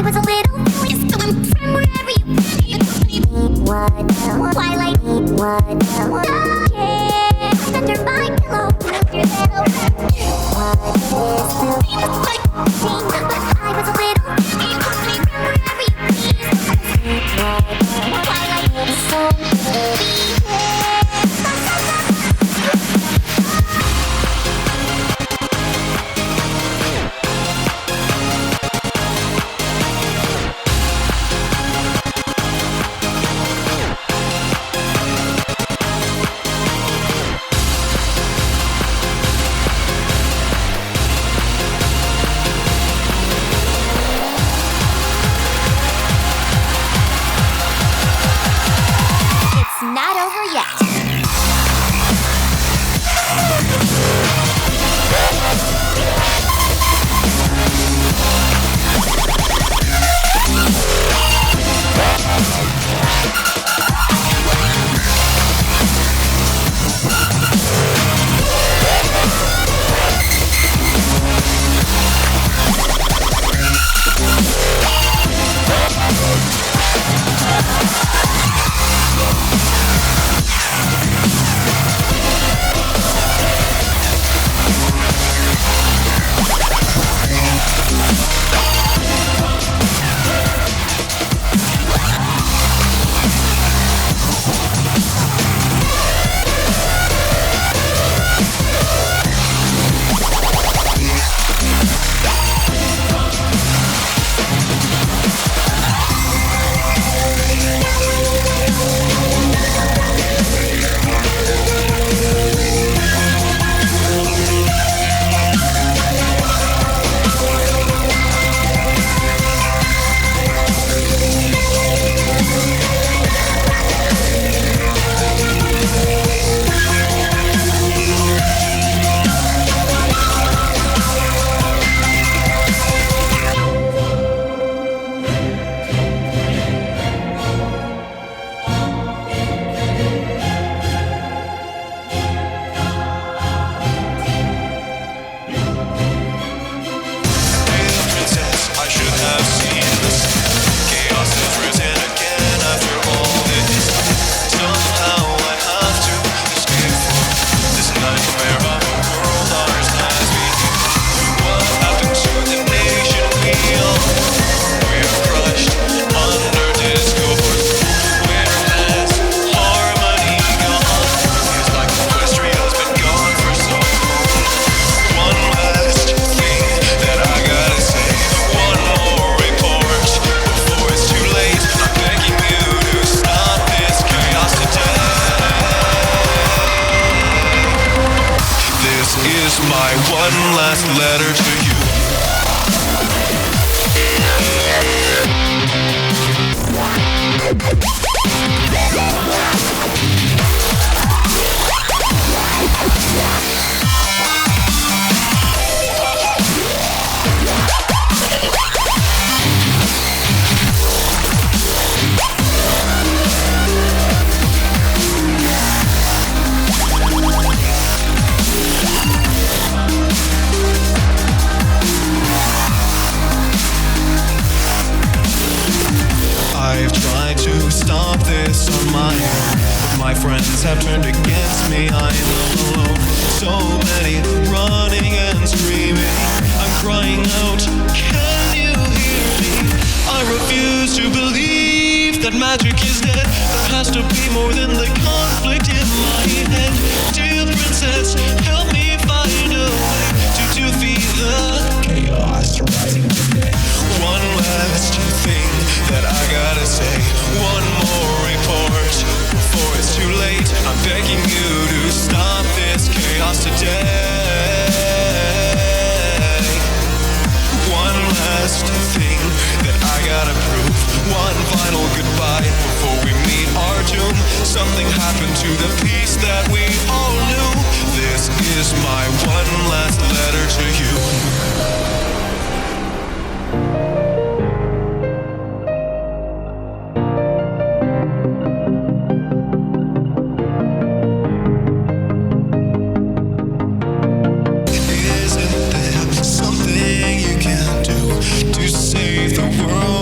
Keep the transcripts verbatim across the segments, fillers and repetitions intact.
was a little just going from wherever you came. What? Twilight. What? Yeah. Under my pillow. Your little. What is the like scene? But I was a little just going from wherever you came. What? Twilight. So pretty. Not over yet. My one last letter to you. I've tried to stop this on my own, but my friends have turned against me. I'm alone. So many running and screaming. I'm crying out, can you hear me? I refuse to believe that magic is dead. There has to be more than the conflict in my head. Dear princess, help me find a way to defeat the chaos rising today. One last thing that I gotta say, one more report before it's too late. I'm begging you to stop this chaos today. One last thing that I gotta prove, one final goodbye before we meet our doom. Something happened to the peace that we all knew. This is my one last letter to you. Isn't there something you can do to save the world?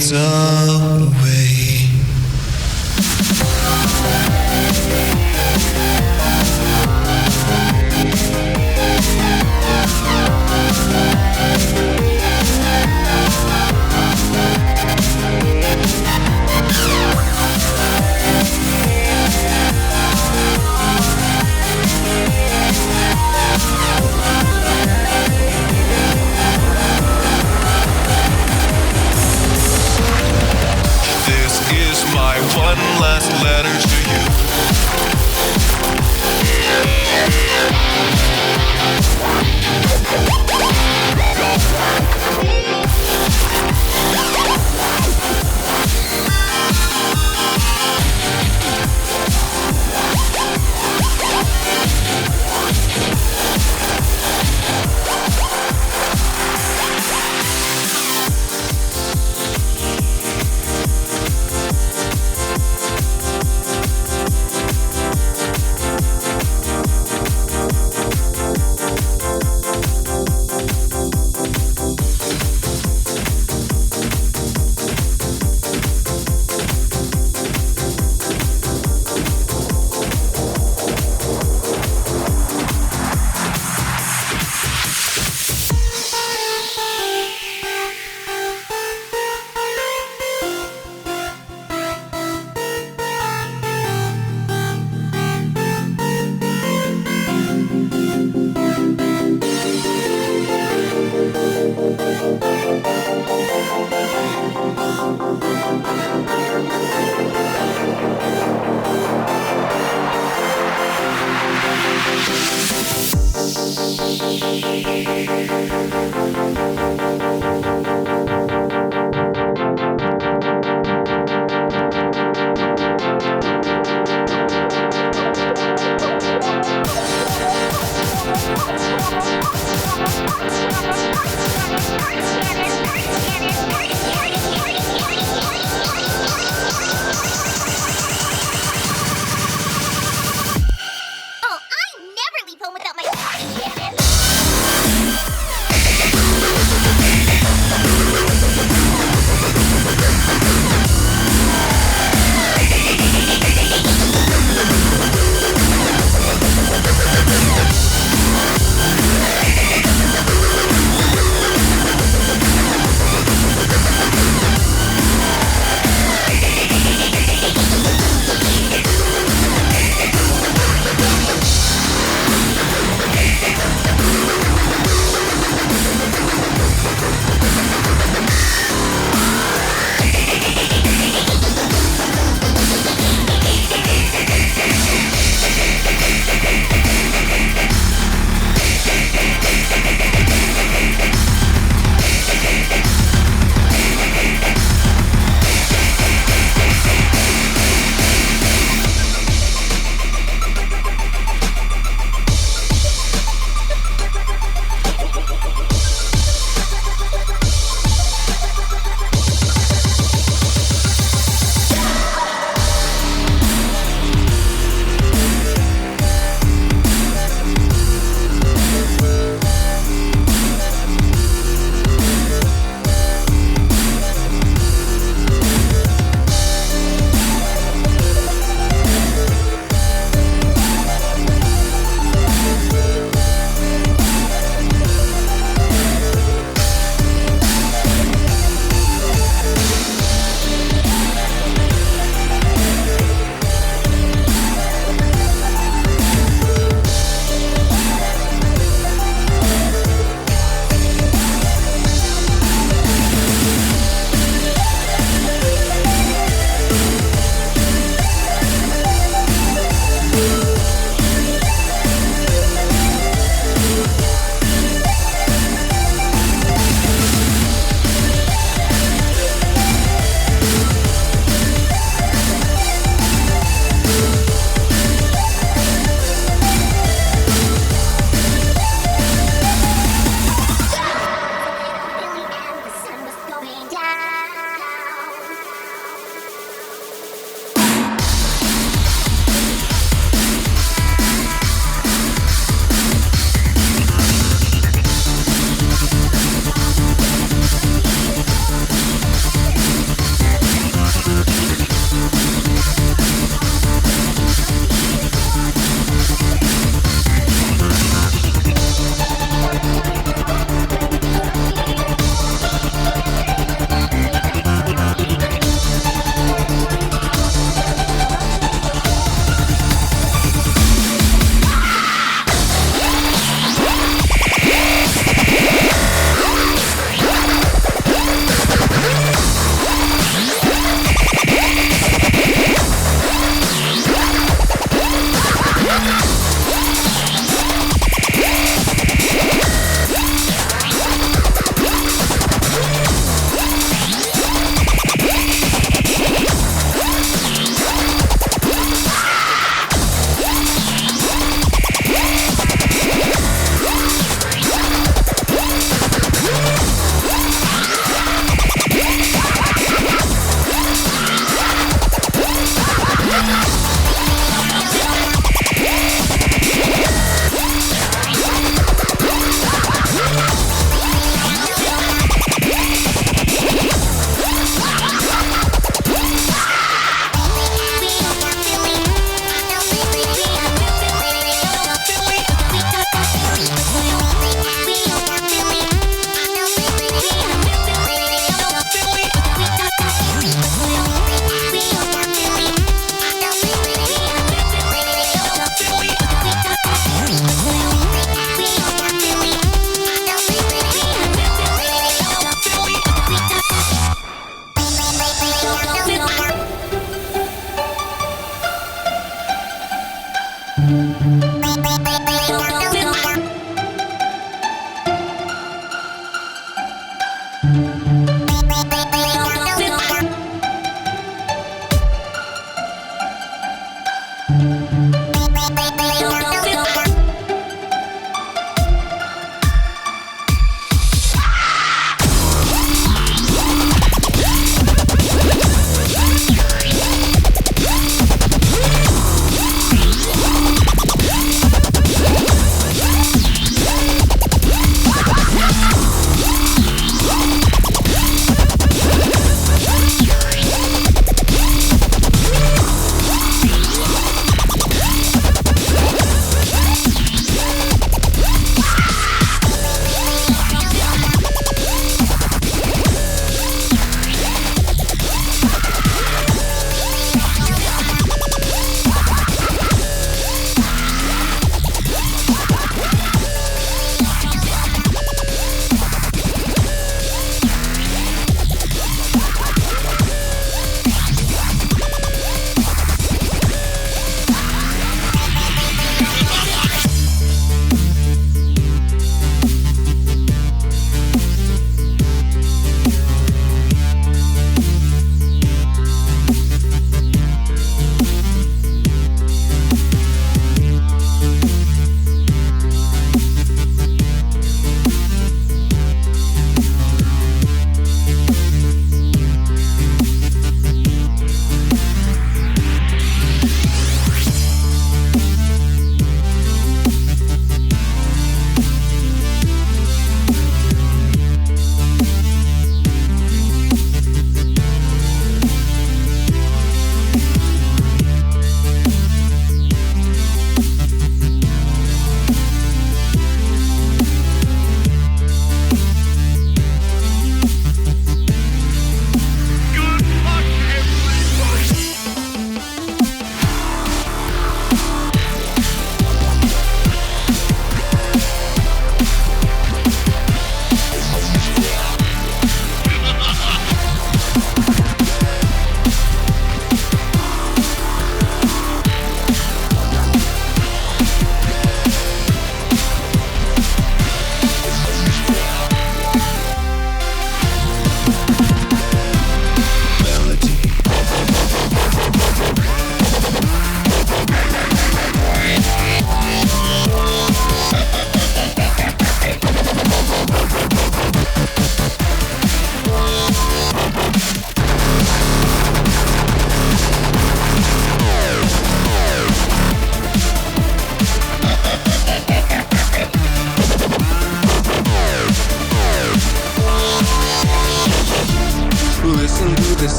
fades away. This is my one last letter to you. Oh, I never leave home without my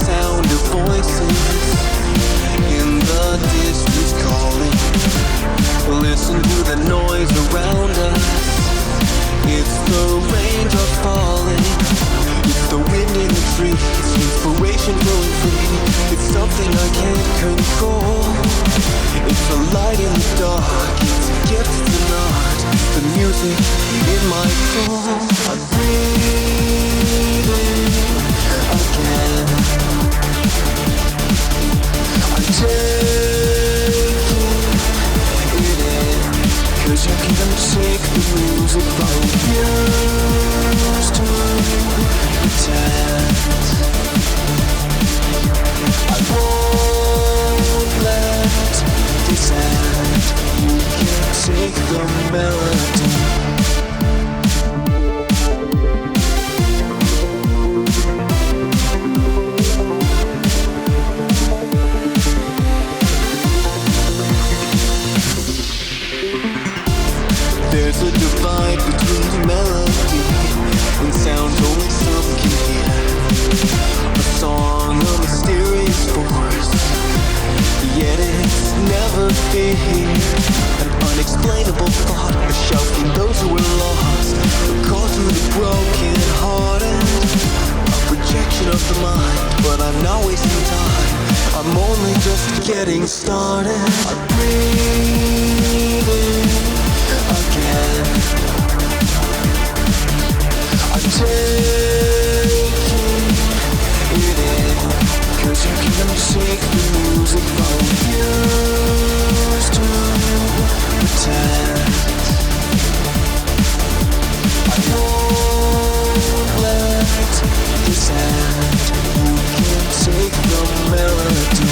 sound of voices in the distance calling. Listen to the noise around us. It's the raindrops falling. It's the wind in the trees, inspiration flowing free. It's something I can't control. It's a light in the dark. It's a gift, it's an art. The music in my soul. I'm breathing again. I'm taking it in, 'cause you can't take the music from used to pretend. I won't let this end. You can't take the melody. There's a divide between melody and sounds only some can hear. A song, a mysterious force, yet it's never fear. An unexplainable thought, a shout from those who are lost, a call to the broken hearted. A projection of the mind, but I'm not wasting time. I'm only just getting started. I'm breathing again. I'm taking it in, 'cause you can't take the music from used to pretend. I won't let this end. You can't take the melody.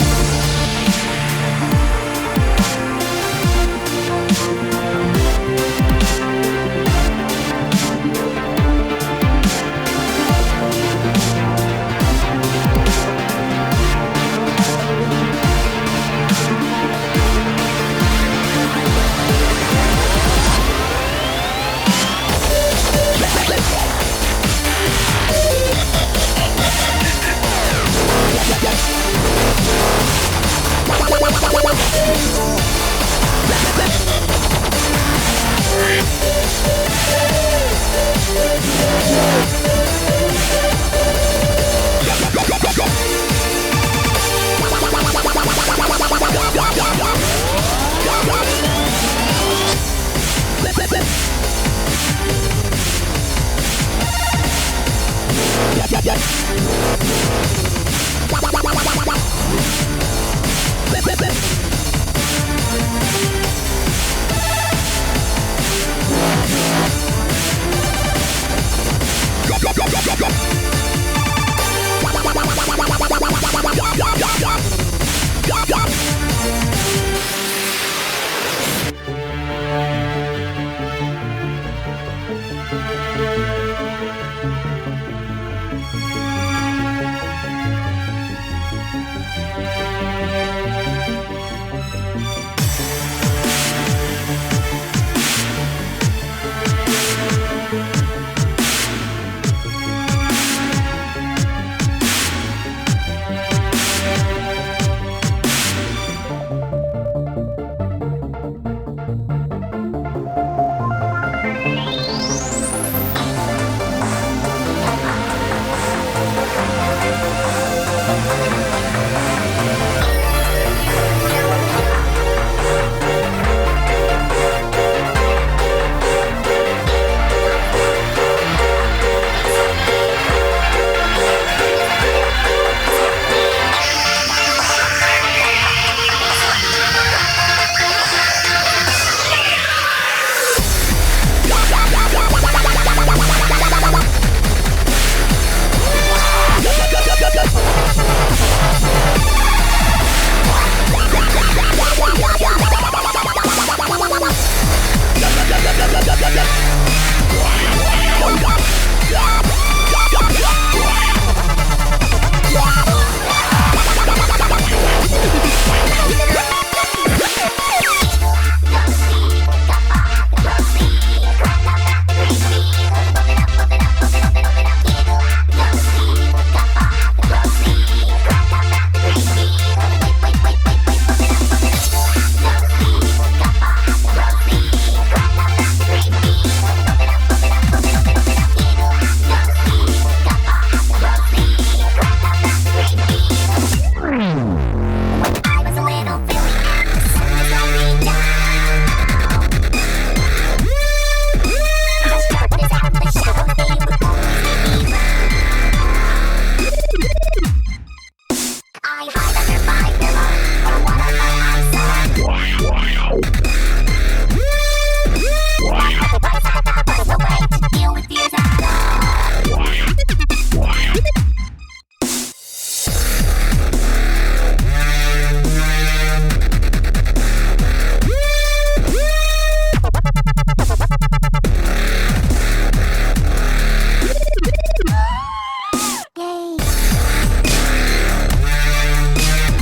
I hide under my pillow or water by my side. There's no way to deal with fears at all. Yay.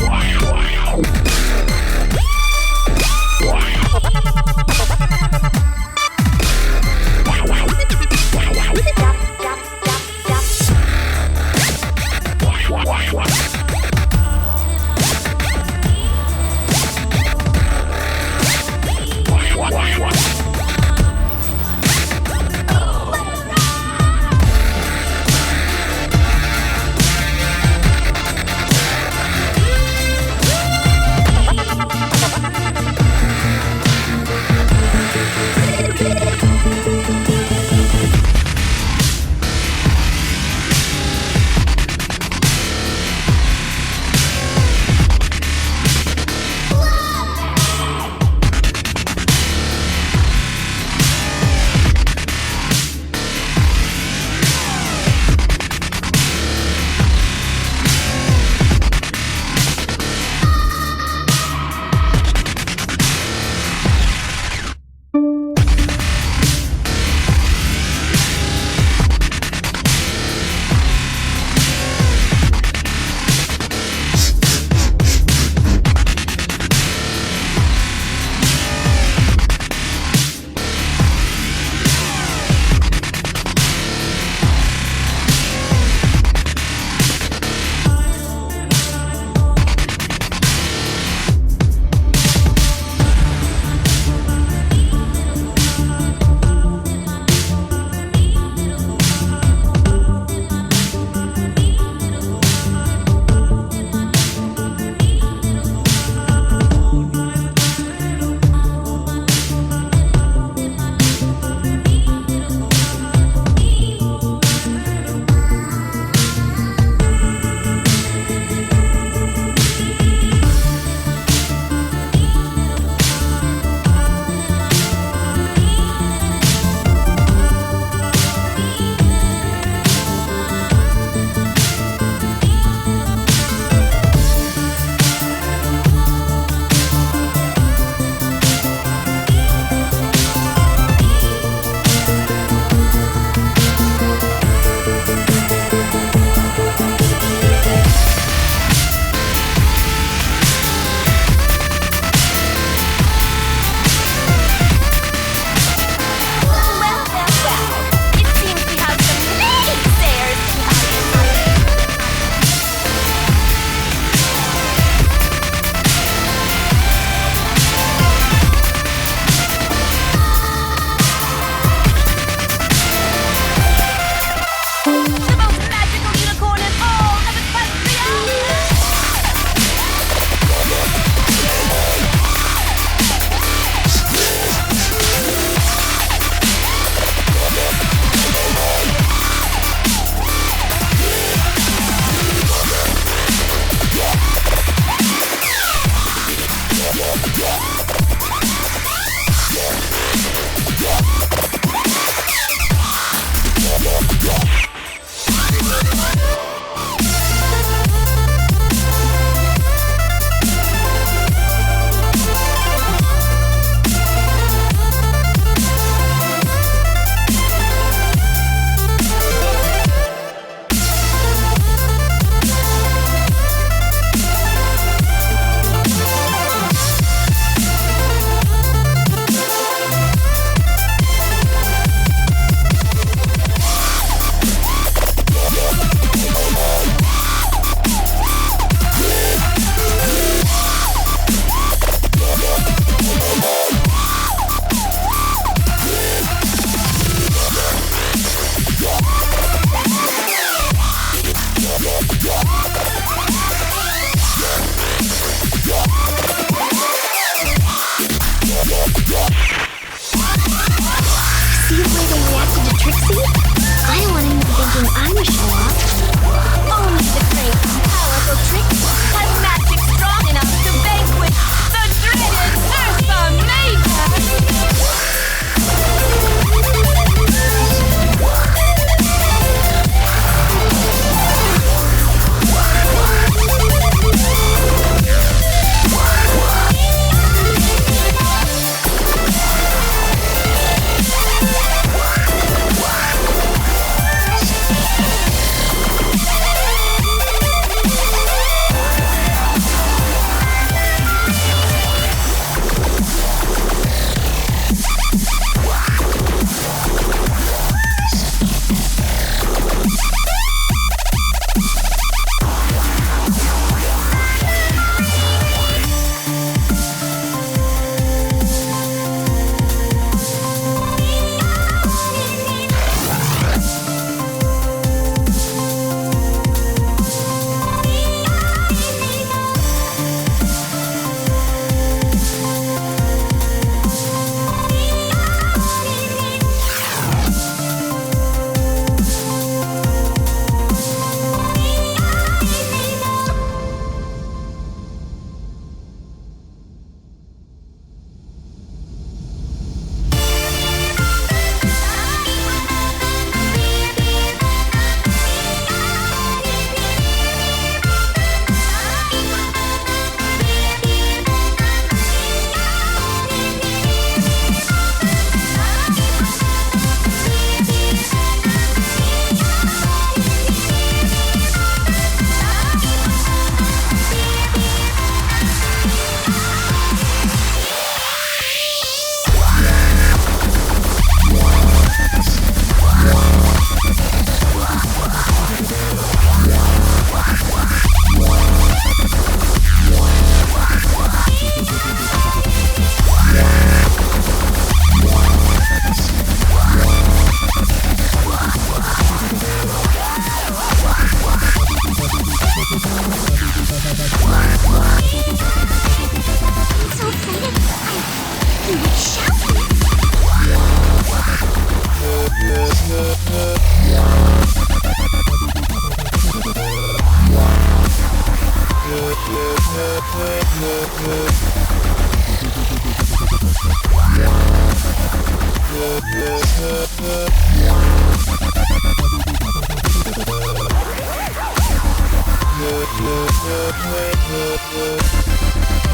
Yeah.